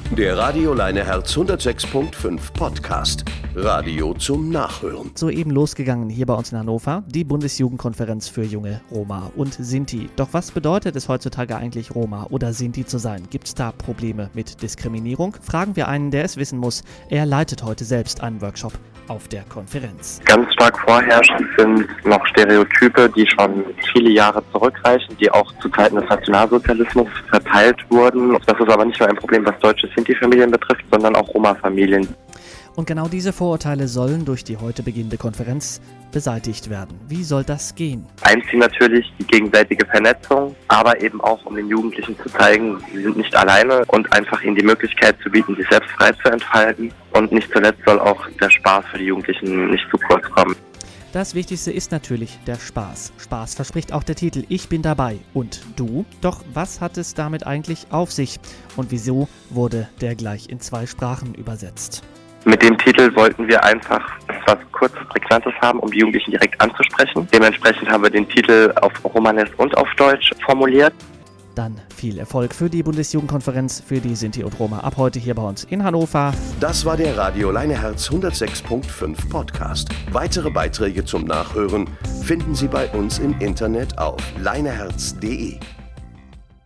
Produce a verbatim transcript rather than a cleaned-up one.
Der Radio Leineherz hundertsechs Komma fünf Podcast. Radio zum Nachhören. Soeben losgegangen hier bei uns in Hannover, die Bundesjugendkonferenz für junge Roma und Sinti. Doch was bedeutet es heutzutage eigentlich, Roma oder Sinti zu sein? Gibt es da Probleme mit Diskriminierung? Fragen wir einen, der es wissen muss. Er leitet heute selbst einen Workshop auf der Konferenz. Ganz stark vorherrschend sind noch Stereotype, die schon viele Jahre zurückreichen, die auch zu Zeiten des Nationalsozialismus verteilt wurden. Das ist aber nicht nur ein Problem, was deutsche Sinti-Familien betrifft, sondern auch Roma-Familien. Und genau diese Vorurteile sollen durch die heute beginnende Konferenz beseitigt werden. Wie soll das gehen? Einziehen natürlich die gegenseitige Vernetzung, aber eben auch, um den Jugendlichen zu zeigen, sie sind nicht alleine und einfach ihnen die Möglichkeit zu bieten, sich selbst frei zu entfalten. Und nicht zuletzt soll auch der Spaß für die Jugendlichen nicht zu kurz kommen. Das Wichtigste ist natürlich der Spaß. Spaß verspricht auch der Titel Ich bin dabei. Und du? Doch was hat es damit eigentlich auf sich? Und wieso wurde der gleich in zwei Sprachen übersetzt? Mit dem Titel wollten wir einfach etwas Kurzes, Prägnantes haben, um die Jugendlichen direkt anzusprechen. Dementsprechend haben wir den Titel auf Romanes und auf Deutsch formuliert. Dann viel Erfolg für die Bundesjugendkonferenz für die Sinti und Roma ab heute hier bei uns in Hannover. Das war der Radio Leineherz hundertsechs Komma fünf Podcast. Weitere Beiträge zum Nachhören finden Sie bei uns im Internet auf leineherz punkt de.